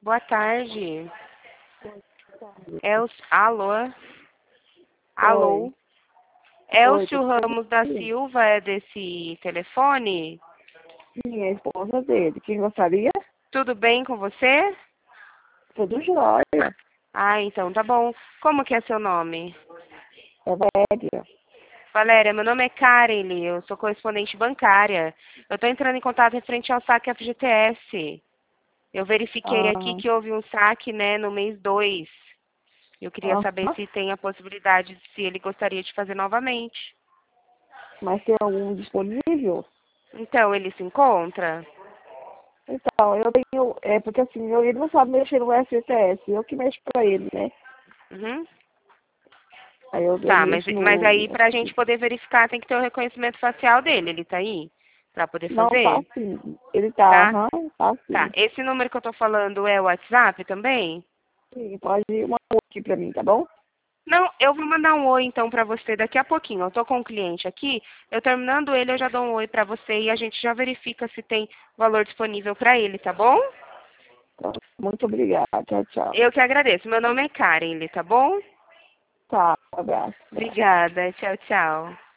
boa tarde. Alô? Alô? Oi. Elcio Oi, Ramos da Silva é desse telefone? sim, é a esposa dele. Quem gostaria? Tudo bem com você? Tudo jóia. Ah, então tá bom. Como que é seu nome? É velha. Valéria, meu nome é Karen, eu sou correspondente bancária. Eu estou entrando em contato referente ao saque FGTS. Eu verifiquei aqui Ah, que houve um saque, né, no mês 2. Eu queria ah, saber se tem a possibilidade, se ele gostaria de fazer novamente. mas tem algum disponível? Então, ele se encontra? Então, eu tenho. É porque assim, ele não sabe mexer no FTS. Eu que mexo pra ele, né? Uhum. Aí eu Tá, mas, mexo mas no. aí pra gente poder verificar tem que ter o reconhecimento facial dele. Ele tá aí? Pra poder Não, tá fazer? sim. Ele tá, Tá? aham, tá Tá. sim. Esse número que eu tô falando é o WhatsApp também? Sim, pode mandar aqui pra mim, tá bom? Não, eu vou mandar um oi então pra você daqui a pouquinho. Eu tô com um cliente aqui, eu terminando ele, eu já dou um oi pra você e a gente já verifica se tem valor disponível pra ele, tá bom? Então, muito obrigada. Tchau, tchau. Eu que agradeço. Meu nome é Karen, tá bom? Tá, um abraço. Obrigada. Tchau, tchau.